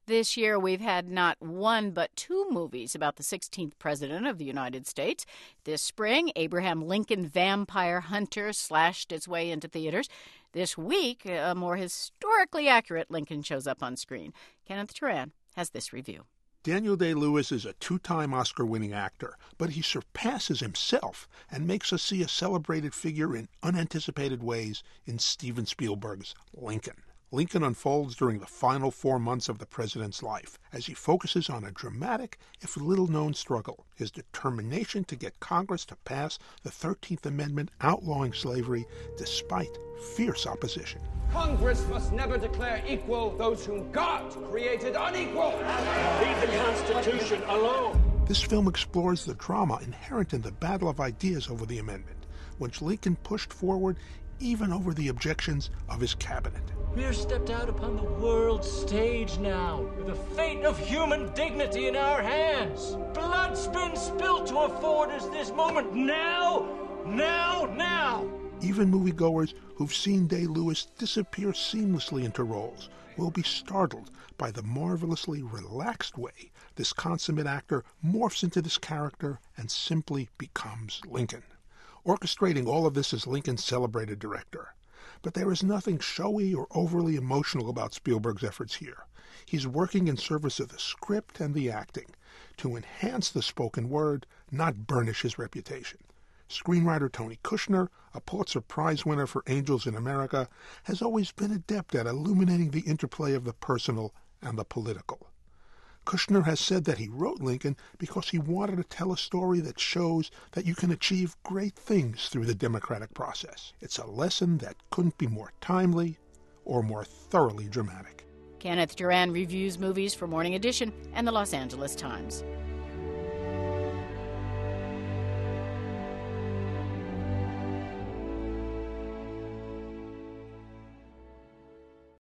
This year, we've had not one but two movies about the 16th president of the United States. This spring, Abraham Lincoln Vampire Hunter slashed its way into theaters. This week, a more historically accurate Lincoln shows up on screen. Kenneth Turan has this review. Daniel Day-Lewis is a two-time Oscar-winning actor, but he surpasses himself and makes us see a celebrated figure in unanticipated ways in Steven Spielberg's Lincoln. Lincoln unfolds during the final 4 months of the president's life as he focuses on a dramatic, if little-known struggle, his determination to get Congress to pass the 13th Amendment outlawing slavery despite fierce opposition. Congress must never declare equal those whom God created unequal. Leave the Constitution alone. This film explores the drama inherent in the battle of ideas over the amendment, which Lincoln pushed forward even over the objections of his cabinet. We're stepped out upon the world stage now, with the fate of human dignity in our hands. Blood's been spilled to afford us this moment now. Even moviegoers who've seen Day-Lewis disappear seamlessly into roles will be startled by the marvelously relaxed way this consummate actor morphs into this character and simply becomes Lincoln. Orchestrating all of this is Lincoln's celebrated director. But there is nothing showy or overly emotional about Spielberg's efforts here. He's working in service of the script and the acting to enhance the spoken word, not burnish his reputation. Screenwriter Tony Kushner, a Pulitzer Prize winner for Angels in America, has always been adept at illuminating the interplay of the personal and the political. Kushner has said that he wrote Lincoln because he wanted to tell a story that shows that you can achieve great things through the democratic process. It's a lesson that couldn't be more timely or more thoroughly dramatic. Kenneth Turan reviews movies for Morning Edition and the Los Angeles Times.